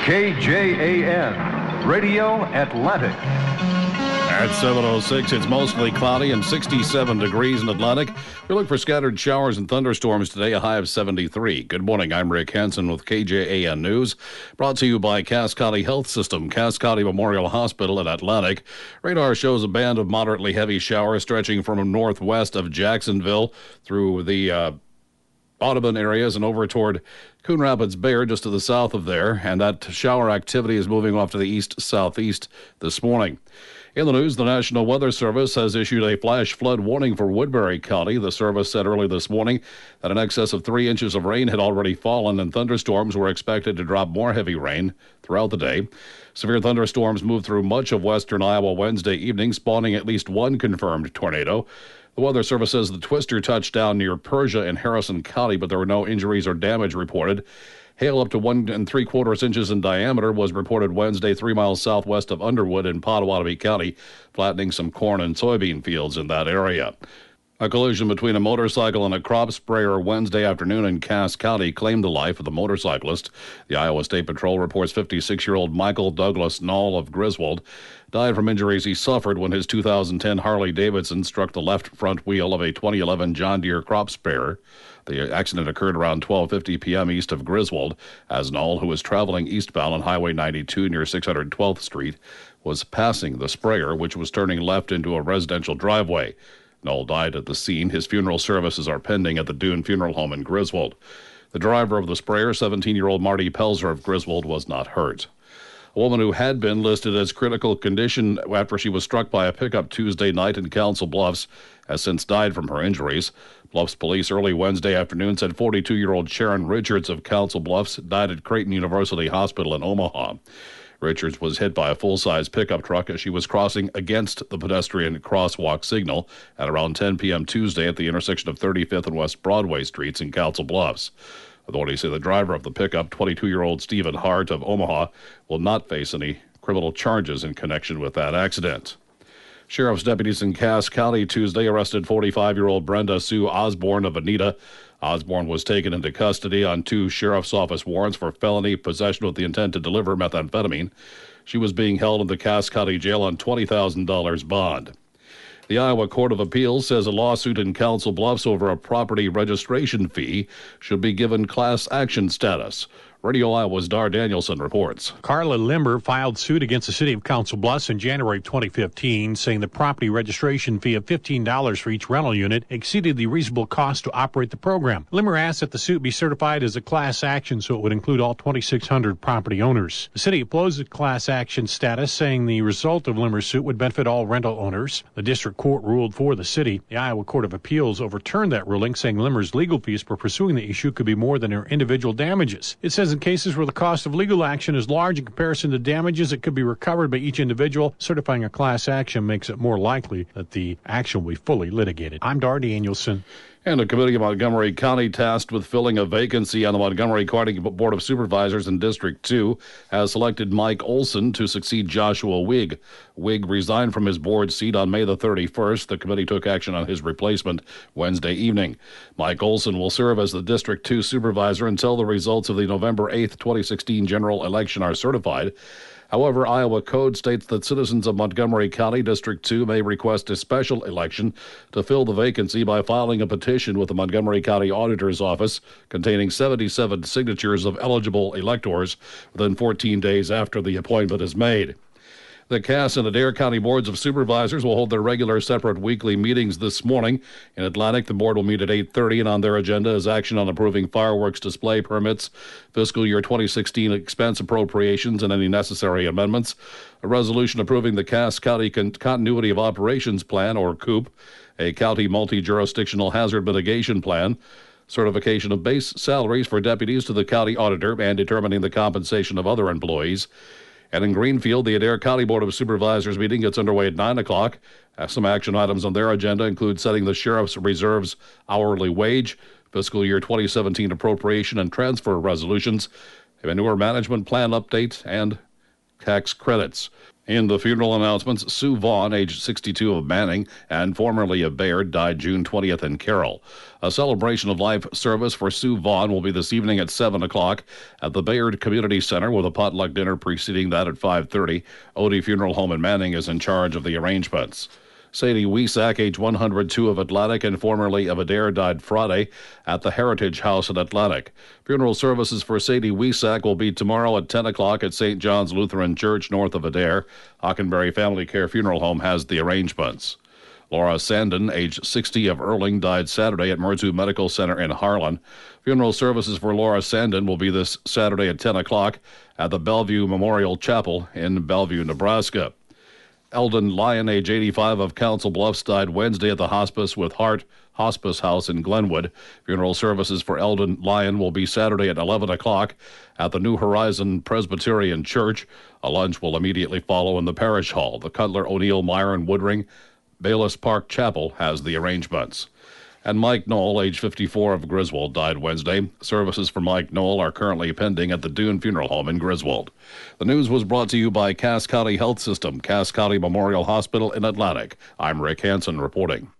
KJAN, Radio Atlantic. At 7:06, it's mostly cloudy and 67 degrees in Atlantic. We look for scattered showers and thunderstorms today, a high of 73. Good morning, I'm Rick Hansen with KJAN News, brought to you by Cass County Health System, Cass County Memorial Hospital in Atlantic. Radar shows a band of moderately heavy showers stretching from northwest of Jacksonville through the Audubon areas and over toward Coon Rapids Bayard, just to the south of there, and that shower activity is moving off to the east-southeast this morning. In the news, the National Weather Service has issued a flash flood warning for Woodbury County. The service said early this morning that in excess of 3 inches of rain had already fallen, and thunderstorms were expected to drop more heavy rain throughout the day. Severe thunderstorms moved through much of western Iowa Wednesday evening, spawning at least one confirmed tornado. The Weather Service says the twister touched down near Persia in Harrison County, but there were no injuries or damage reported. Hail up to 1 3/4 inches in diameter was reported Wednesday 3 miles southwest of Underwood in Pottawatomie County, flattening some corn and soybean fields in that area. A collision between a motorcycle and a crop sprayer Wednesday afternoon in Cass County claimed the life of the motorcyclist. The Iowa State Patrol reports 56-year-old Michael Douglas Knoll of Griswold died from injuries he suffered when his 2010 Harley-Davidson struck the left front wheel of a 2011 John Deere crop sprayer. The accident occurred around 12:50 p.m. east of Griswold, as Knoll, who was traveling eastbound on Highway 92 near 612th Street, was passing the sprayer, which was turning left into a residential driveway. Knoll died at the scene. His funeral services are pending at the Dune Funeral Home in Griswold. The driver of the sprayer, 17-year-old Marty Pelzer of Griswold, was not hurt. A woman who had been listed as critical condition after she was struck by a pickup Tuesday night in Council Bluffs has since died from her injuries. Bluffs police early Wednesday afternoon said 42-year-old Sharon Richards of Council Bluffs died at Creighton University Hospital in Omaha. Richards was hit by a full-size pickup truck as she was crossing against the pedestrian crosswalk signal at around 10 p.m. Tuesday at the intersection of 35th and West Broadway Streets in Council Bluffs. Authorities say the driver of the pickup, 22-year-old Stephen Hart of Omaha, will not face any criminal charges in connection with that accident. Sheriff's deputies in Cass County Tuesday arrested 45-year-old Brenda Sue Osborne of Anita. Osborne was taken into custody on 2 sheriff's office warrants for felony possession with the intent to deliver methamphetamine. She was being held in the Cass County Jail on $20,000 bond. The Iowa Court of Appeals says a lawsuit in Council Bluffs over a property registration fee should be given class action status. Radio Iowa's Dar Danielson reports. Carla Limber filed suit against the city of Council Bluffs in January of 2015, saying the property registration fee of $15 for each rental unit exceeded the reasonable cost to operate the program. Limber asked that the suit be certified as a class action so it would include all 2,600 property owners. The city opposed the class action status, saying the result of Limber's suit would benefit all rental owners. The district court ruled for the city. The Iowa Court of Appeals overturned that ruling, saying Limber's legal fees for pursuing the issue could be more than her individual damages. It says in cases where the cost of legal action is large in comparison to damages that could be recovered by each individual, certifying a class action makes it more likely that the action will be fully litigated. I'm Dar Danielson. And a committee of Montgomery County tasked with filling a vacancy on the Montgomery County Board of Supervisors in District 2 has selected Mike Olson to succeed Joshua Wigg. Wigg resigned from his board seat on May the 31st. The committee took action on his replacement Wednesday evening. Mike Olson will serve as the District 2 supervisor until the results of the November 8th, 2016 general election are certified. However, Iowa Code states that citizens of Montgomery County District 2 may request a special election to fill the vacancy by filing a petition with the Montgomery County Auditor's Office containing 77 signatures of eligible electors within 14 days after the appointment is made. The Cass and Adair County Boards of Supervisors will hold their regular separate weekly meetings this morning. In Atlantic, the board will meet at 8:30, and on their agenda is action on approving fireworks display permits, fiscal year 2016 expense appropriations, and any necessary amendments, a resolution approving the Cass County Continuity of Operations Plan, or COOP, a county multi-jurisdictional hazard mitigation plan, certification of base salaries for deputies to the county auditor, and determining the compensation of other employees. And in Greenfield, the Adair County Board of Supervisors meeting gets underway at 9 o'clock. Some action items on their agenda include setting the Sheriff's Reserve's hourly wage, fiscal year 2017 appropriation and transfer resolutions, a manure management plan update, and tax credits. In the funeral announcements, Sue Vaughn, age 62 of Manning and formerly of Bayard, died June 20th in Carroll. A celebration of life service for Sue Vaughn will be this evening at 7 o'clock at the Bayard Community Center, with a potluck dinner preceding that at 5:30. Odie Funeral Home in Manning is in charge of the arrangements. Sadie Wesak, age 102 of Atlantic and formerly of Adair, died Friday at the Heritage House in Atlantic. Funeral services for Sadie Wesak will be tomorrow at 10 o'clock at St. John's Lutheran Church, north of Adair. Hockenberry Family Care Funeral Home has the arrangements. Laura Sandin, age 60 of Erling, died Saturday at Merzu Medical Center in Harlan. Funeral services for Laura Sandin will be this Saturday at 10 o'clock at the Bellevue Memorial Chapel in Bellevue, Nebraska. Eldon Lyon, age 85 of Council Bluffs, died Wednesday at the Hospice with Heart Hospice House in Glenwood. Funeral services for Eldon Lyon will be Saturday at 11 o'clock at the New Horizon Presbyterian Church. A lunch will immediately follow in the Parish Hall. The Cutler, O'Neill, Myron, Woodring, Bayless Park Chapel has the arrangements. And Mike Knoll, age 54 of Griswold, died Wednesday. Services for Mike Knoll are currently pending at the Dune Funeral Home in Griswold. The news was brought to you by Cass County Health System, Cass County Memorial Hospital in Atlantic. I'm Rick Hansen reporting.